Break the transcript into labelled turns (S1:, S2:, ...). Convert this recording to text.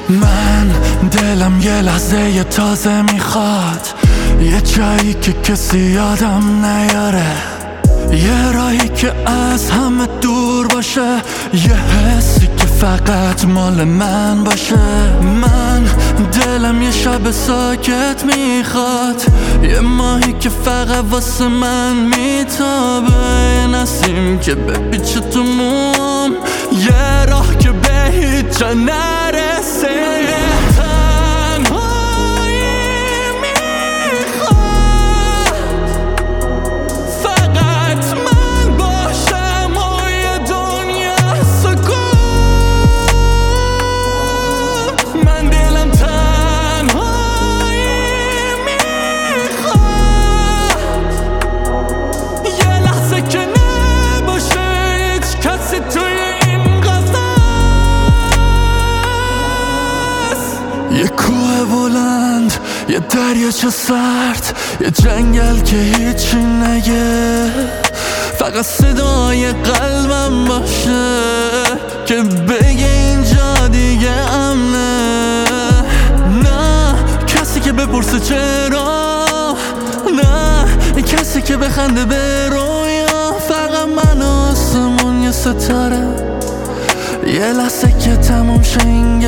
S1: من دلم یه لحظه تازه میخواد، یه جایی که کسی یادم نیاره، یه راهی که از همه دور باشه، یه حسی که فقط مال من باشه. من دلم یه شب ساکت میخواد، یه ماهی که فقط واسه من میتابه، یه نسیم که بپیچه تو موم، یه راه که به هیچ جا نرسه. یه کوه بلند، یه دریاچه سرد، یه جنگل که هیچی نگه، فقط صدای قلبم باشه که بگه اینجا دیگه امنه. نه کسی که بپرسه چرا، نه کسی که بخنده به رویا، فقط من و آسمون یه ستاره، یه لحظه که تموم شه این